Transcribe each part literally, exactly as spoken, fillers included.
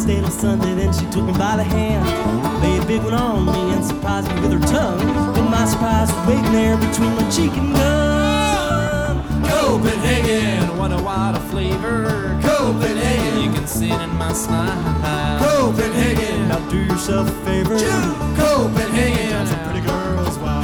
Wednesday till Sunday, then she took me by the hand, laid a big one on me and surprised me with her tongue. But my surprise was waiting there between my cheek and gum. Copenhagen, what a wild flavor. Copenhagen, you can see it in my smile. Copenhagen, Now do yourself a favor. Copenhagen, Some pretty girls, wow.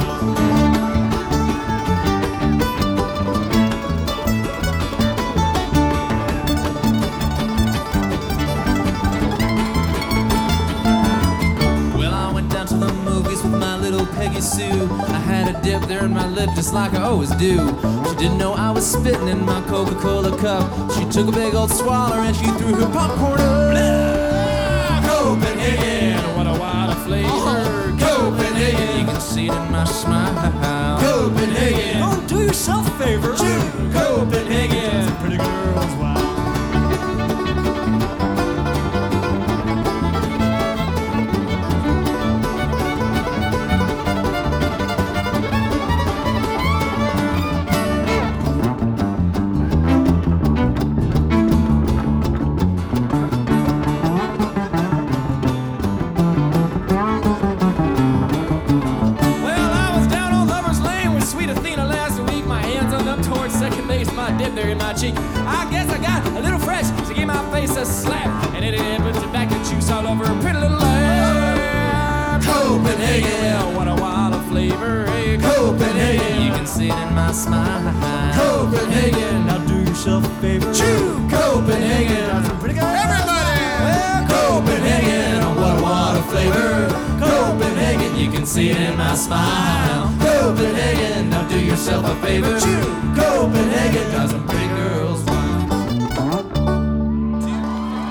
Peggy Sue, I had a dip there in my lip just like I always do. She didn't know I was spitting in my Coca-Cola cup. She took a big old swallow and she threw her popcorn up. Blah! Copenhagen, what a wild flavor. Uh-huh. Copenhagen, you can see it in my smile. Copenhagen, Don't do yourself a favor. Copenhagen, Some pretty girls, wow. I guess I got a little fresh, so gave my face a slap, and it put tobacco juice all over a pretty little lamb. Copenhagen, well, what a wild flavor. Hey, Copenhagen, you can see it in my smile. Copenhagen, Now do yourself a favor. Chew, Copenhagen, Some pretty girls. everybody. Well, Copenhagen, what a wild flavor. Copenhagen, you can see it in my smile. Copenhagen, now do yourself a favor. Chew, Copenhagen.